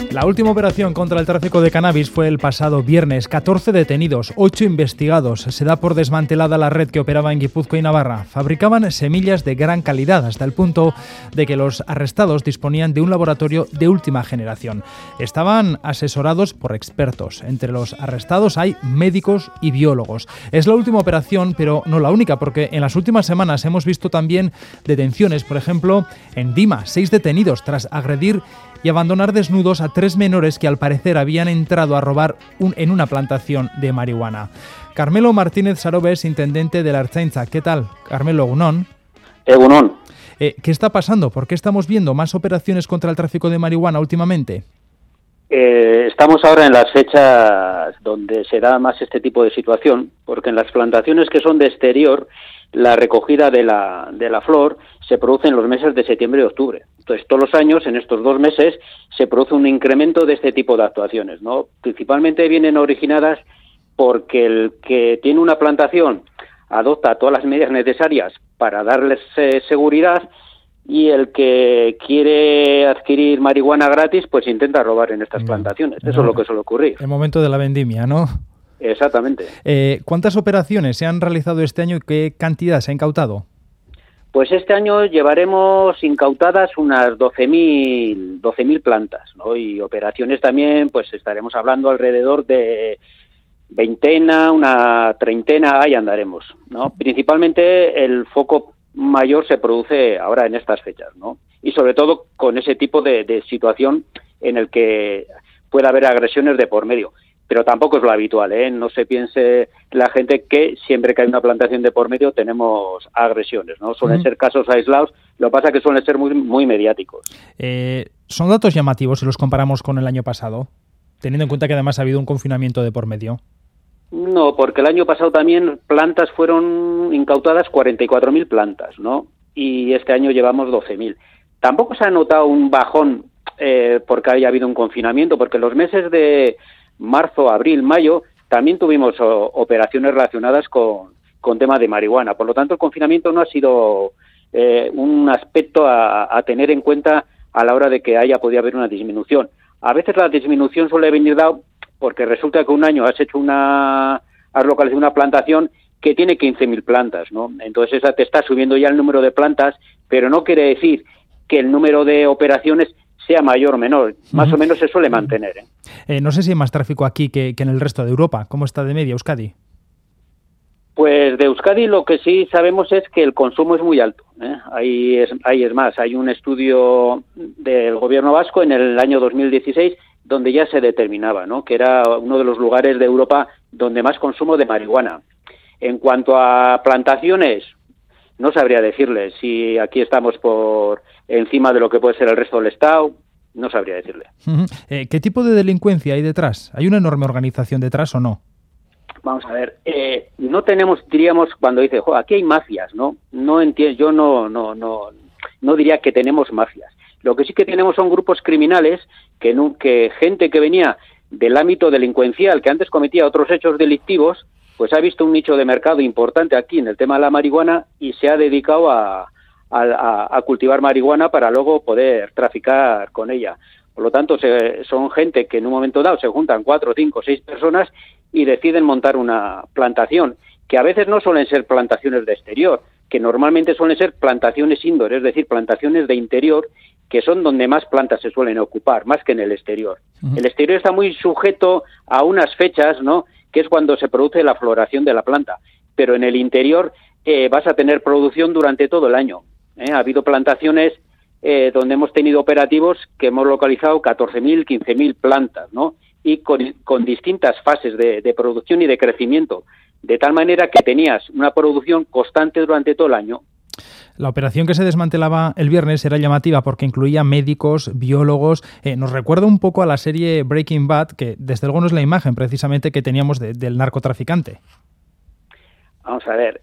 La última operación contra el tráfico de cannabis fue el pasado viernes. 14 detenidos, 8 investigados. Se da por desmantelada la red que operaba en Guipúzcoa y Navarra. Fabricaban semillas de gran calidad, hasta el punto de que los arrestados disponían de un laboratorio de última generación. Estaban asesorados por expertos. Entre los arrestados hay médicos y biólogos. Es la última operación, pero no la única, porque en las últimas semanas hemos visto también detenciones. Por ejemplo, en Dima, 6 detenidos tras agredir y abandonar desnudos a 3 menores que al parecer habían entrado a robar en una plantación de marihuana. Carmelo Martínez Sarobe es intendente de la Ertzaintza. ¿Qué tal, Carmelo? Egunon. Egunon. ¿Qué está pasando? ¿Por qué estamos viendo más operaciones contra el tráfico de marihuana últimamente? Estamos ahora en las fechas donde se da más este tipo de situación, porque en las plantaciones que son de exterior, la recogida de la flor se produce en los meses de septiembre y octubre. Entonces, todos los años, en estos 2 meses, se produce un incremento de este tipo de actuaciones, ¿no? Principalmente vienen originadas porque el que tiene una plantación adopta todas las medidas necesarias para darles seguridad, y el que quiere adquirir marihuana gratis, pues intenta robar en estas plantaciones. Eso es lo que suele ocurrir. El momento de la vendimia, ¿no? Exactamente. ¿Cuántas operaciones se han realizado este año y qué cantidad se ha incautado? Pues este año llevaremos incautadas unas 12.000 plantas, ¿no? Y operaciones también, pues estaremos hablando alrededor de veintena, una treintena, ahí andaremos, ¿no? Principalmente el foco mayor se produce ahora en estas fechas, ¿no? Y sobre todo con ese tipo de situación en el que puede haber agresiones de por medio. Pero tampoco es lo habitual, ¿eh? No se piense la gente que siempre que hay una plantación de por medio tenemos agresiones, ¿no? Suelen ser casos aislados, lo que pasa es que suelen ser muy, muy mediáticos. ¿Son datos llamativos si los comparamos con el año pasado? Teniendo en cuenta que además ha habido un confinamiento de por medio. No, porque el año pasado también plantas fueron incautadas 44.000 plantas, ¿no? Y este año llevamos 12.000. Tampoco se ha notado un bajón porque haya habido un confinamiento, porque los meses de marzo, abril, mayo, también tuvimos operaciones relacionadas con temas de marihuana. Por lo tanto, el confinamiento no ha sido un aspecto a tener en cuenta a la hora de que haya podido haber una disminución. A veces la disminución suele venir dado porque resulta que un año has localizado una plantación que tiene 15.000 plantas, ¿no? Entonces esa te está subiendo ya el número de plantas, pero no quiere decir que el número de operaciones sea mayor o menor, más o menos se suele mantener. No sé si hay más tráfico aquí que en el resto de Europa. ¿Cómo está de media Euskadi? Pues de Euskadi lo que sí sabemos es que el consumo es muy alto, ¿eh? Ahí es más, hay un estudio del gobierno vasco en el año 2016 donde ya se determinaba, ¿no?, que era uno de los lugares de Europa donde más consumo de marihuana. En cuanto a plantaciones, no sabría decirle si aquí estamos por encima de lo que puede ser el resto del Estado, no sabría decirle. ¿Qué tipo de delincuencia hay detrás? ¿Hay una enorme organización detrás o no? Vamos a ver, no tenemos, diríamos, cuando dice, aquí hay mafias, ¿no? No entiendo, yo no diría que tenemos mafias. Lo que sí que tenemos son grupos criminales que gente que venía del ámbito delincuencial, que antes cometía otros hechos delictivos, pues ha visto un nicho de mercado importante aquí en el tema de la marihuana y se ha dedicado a cultivar marihuana para luego poder traficar con ella. Por lo tanto, son gente que en un momento dado se juntan 4, 5, 6 personas y deciden montar una plantación, que a veces no suelen ser plantaciones de exterior, que normalmente suelen ser plantaciones indoor, es decir, plantaciones de interior, que son donde más plantas se suelen ocupar, más que en el exterior. El exterior está muy sujeto a unas fechas, ¿no?, que es cuando se produce la floración de la planta, pero en el interior vas a tener producción durante todo el año. Ha habido plantaciones donde hemos tenido operativos que hemos localizado 14.000, 15.000 plantas, ¿no?, y con distintas fases de producción y de crecimiento, de tal manera que tenías una producción constante durante todo el año. La operación que se desmantelaba el viernes era llamativa porque incluía médicos, biólogos. Nos recuerda un poco a la serie Breaking Bad, que desde luego no es la imagen precisamente que teníamos del narcotraficante. Vamos a ver,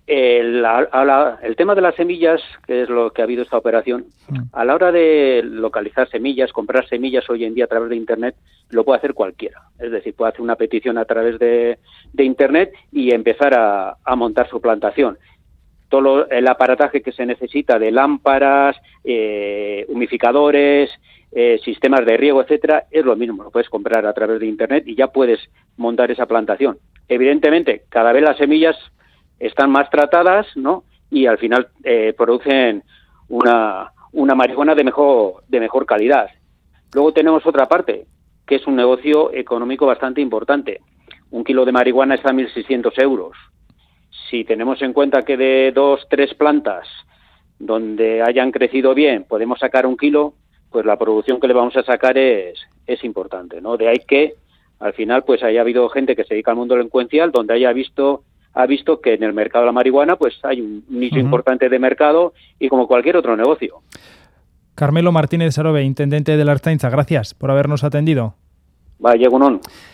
el tema de las semillas, que es lo que ha habido esta operación, a la hora de localizar semillas, comprar semillas hoy en día a través de Internet, lo puede hacer cualquiera. Es decir, puede hacer una petición a través de Internet y empezar a montar su plantación. Todo el aparataje que se necesita de lámparas, humificadores, sistemas de riego, etcétera, es lo mismo, lo puedes comprar a través de Internet y ya puedes montar esa plantación. Evidentemente, cada vez las semillas están más tratadas, ¿no? Y al final producen una marihuana de mejor calidad. Luego tenemos otra parte, que es un negocio económico bastante importante. 1 kilo de marihuana está a 1.600 euros. Si tenemos en cuenta que de 2-3 plantas donde hayan crecido bien podemos sacar 1 kilo, pues la producción que le vamos a sacar es importante, ¿no? De ahí que al final pues haya habido gente que se dedica al mundo delincuencial donde ha visto que en el mercado de la marihuana pues hay un nicho importante de mercado y como cualquier otro negocio. Carmelo Martínez Sarobe, intendente de la Ertzaintza, gracias por habernos atendido. Vaya, Egunon.